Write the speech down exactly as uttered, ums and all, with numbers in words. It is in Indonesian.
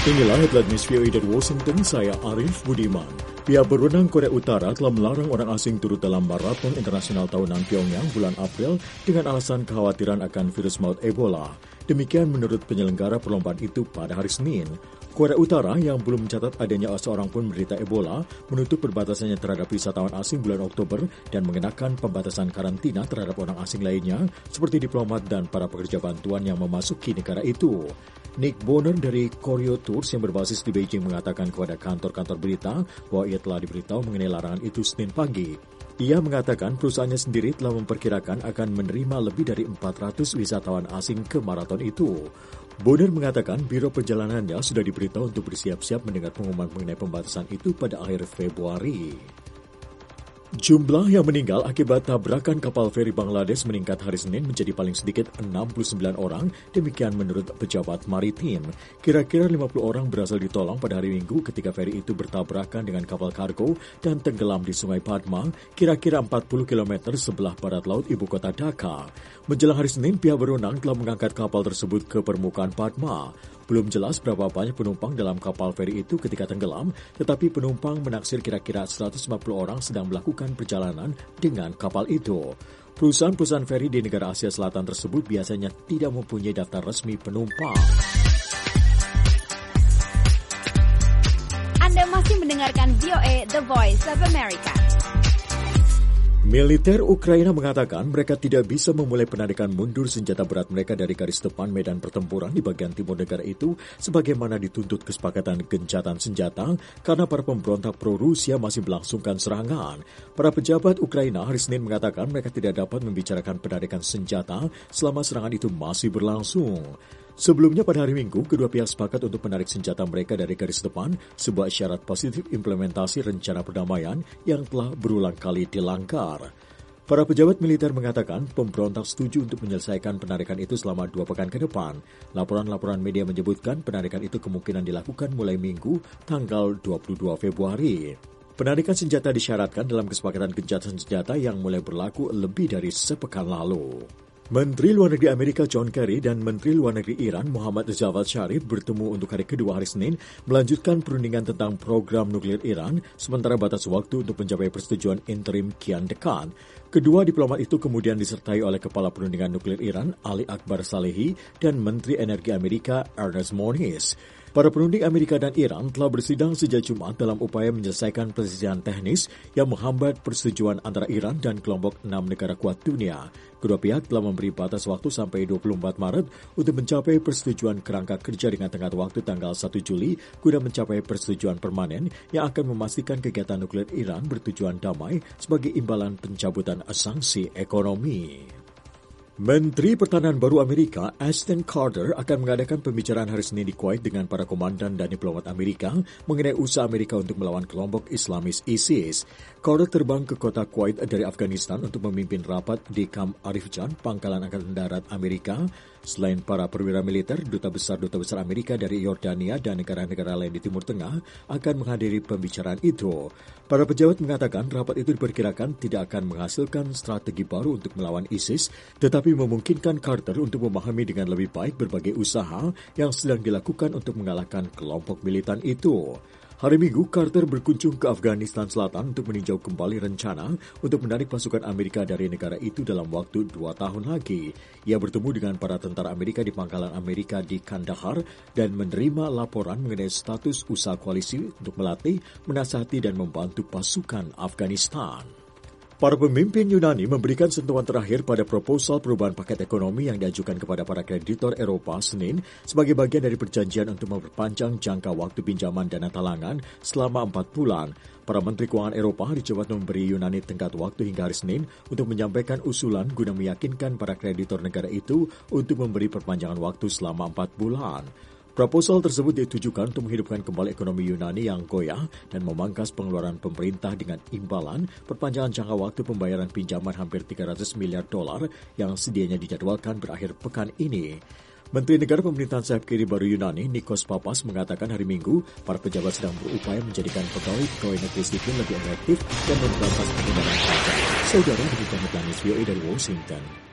Inilah headline news V O A dari Washington, saya Arif Budiman. Pihak berwenang Korea Utara telah melarang orang asing turut dalam maraton internasional tahunan Pyongyang bulan April dengan alasan kekhawatiran akan virus maut Ebola. Demikian menurut penyelenggara perlombaan itu pada hari Senin. Korea Utara yang belum mencatat adanya seorang pun menderita Ebola menutup perbatasannya terhadap wisatawan asing bulan Oktober dan mengenakan pembatasan karantina terhadap orang asing lainnya seperti diplomat dan para pekerja bantuan yang memasuki negara itu. Nick Bonner dari Koryo Tours yang berbasis di Beijing mengatakan kepada kantor-kantor berita bahwa ia telah diberitahu mengenai larangan itu Senin pagi. Ia mengatakan perusahaannya sendiri telah memperkirakan akan menerima lebih dari empat ratus wisatawan asing ke maraton itu. Bonner mengatakan biro perjalanannya sudah diberitahu untuk bersiap-siap mendengar pengumuman mengenai pembatasan itu pada akhir Februari. Jumlah yang meninggal akibat tabrakan kapal feri Bangladesh meningkat hari Senin menjadi paling sedikit enam puluh sembilan orang, demikian menurut pejabat maritim. Kira-kira lima puluh orang berhasil ditolong pada hari Minggu ketika feri itu bertabrakan dengan kapal kargo dan tenggelam di Sungai Padma, kira-kira empat puluh kilometer sebelah barat laut ibu kota Dhaka. Menjelang hari Senin, pihak berwenang telah mengangkat kapal tersebut ke permukaan Padma. Belum jelas berapa banyak penumpang dalam kapal feri itu ketika tenggelam, tetapi penumpang menaksir kira-kira seratus lima puluh orang sedang melakukan perjalanan dengan kapal itu. Perusahaan-perusahaan feri di negara Asia Selatan tersebut biasanya tidak mempunyai daftar resmi penumpang. Anda masih mendengarkan V O A The Voice of America. Militer Ukraina mengatakan mereka tidak bisa memulai penarikan mundur senjata berat mereka dari garis depan medan pertempuran di bagian timur negara itu sebagaimana dituntut kesepakatan gencatan senjata karena para pemberontak pro-Rusia masih melangsungkan serangan. Para pejabat Ukraina hari Senin mengatakan mereka tidak dapat membicarakan penarikan senjata selama serangan itu masih berlangsung. Sebelumnya pada hari Minggu, kedua pihak sepakat untuk menarik senjata mereka dari garis depan, sebuah syarat positif implementasi rencana perdamaian yang telah berulang kali dilanggar. Para pejabat militer mengatakan pemberontak setuju untuk menyelesaikan penarikan itu selama dua pekan ke depan. Laporan-laporan media menyebutkan penarikan itu kemungkinan dilakukan mulai Minggu, tanggal dua puluh dua Februari. Penarikan senjata disyaratkan dalam kesepakatan gencatan senjata yang mulai berlaku lebih dari sepekan lalu. Menteri Luar Negeri Amerika John Kerry dan Menteri Luar Negeri Iran Muhammad Javad Zarif bertemu untuk hari kedua hari Senin melanjutkan perundingan tentang program nuklir Iran sementara batas waktu untuk mencapai persetujuan interim kian dekat. Kedua diplomat itu kemudian disertai oleh Kepala Perundingan Nuklir Iran Ali Akbar Salehi dan Menteri Energi Amerika Ernest Moniz. Para perunding Amerika dan Iran telah bersidang sejak Jumat dalam upaya menyelesaikan perselisihan teknis yang menghambat persetujuan antara Iran dan kelompok enam negara kuat dunia. Kedua pihak telah memberi batas waktu sampai dua puluh empat Maret untuk mencapai persetujuan kerangka kerja dengan tenggat waktu tanggal satu Juli guna mencapai persetujuan permanen yang akan memastikan kegiatan nuklir Iran bertujuan damai sebagai imbalan pencabutan sanksi ekonomi. Menteri Pertahanan baru Amerika, Ashton Carter, akan mengadakan pembicaraan hari Senin di Kuwait dengan para komandan dan diplomat Amerika mengenai usaha Amerika untuk melawan kelompok Islamis ISIS. Carter terbang ke kota Kuwait dari Afghanistan untuk memimpin rapat di Camp Arifjan, pangkalan Angkatan Darat Amerika. Selain para perwira militer, duta besar-duta besar Amerika dari Yordania dan negara-negara lain di Timur Tengah akan menghadiri pembicaraan itu. Para pejabat mengatakan rapat itu diperkirakan tidak akan menghasilkan strategi baru untuk melawan ISIS, tetapi memungkinkan Carter untuk memahami dengan lebih baik berbagai usaha yang sedang dilakukan untuk mengalahkan kelompok militan itu. Hari Minggu, Carter berkunjung ke Afghanistan Selatan untuk meninjau kembali rencana untuk menarik pasukan Amerika dari negara itu dalam waktu dua tahun lagi. Ia bertemu dengan para tentara Amerika di pangkalan Amerika di Kandahar dan menerima laporan mengenai status usaha koalisi untuk melatih, menasihati, dan membantu pasukan Afghanistan. Para pemimpin Yunani memberikan sentuhan terakhir pada proposal perubahan paket ekonomi yang diajukan kepada para kreditor Eropa Senin sebagai bagian dari perjanjian untuk memperpanjang jangka waktu pinjaman dana talangan selama empat bulan. Para Menteri Keuangan Eropa dicoba memberi Yunani tenggat waktu hingga hari Senin untuk menyampaikan usulan guna meyakinkan para kreditor negara itu untuk memberi perpanjangan waktu selama empat bulan. Proposal tersebut ditujukan untuk menghidupkan kembali ekonomi Yunani yang goyah dan memangkas pengeluaran pemerintah dengan imbalan perpanjangan jangka waktu pembayaran pinjaman hampir tiga ratus miliar dolar yang sedianya dijadwalkan berakhir pekan ini. Menteri Negara Pemerintahan Sayap Kiri baru Yunani, Nikos Papas, mengatakan hari Minggu para pejabat sedang berupaya menjadikan pegawai-pegawai negeri sipil lebih efektif dan memberantas penggunaan pajak. Saudara, demikian headline V O A dari Washington.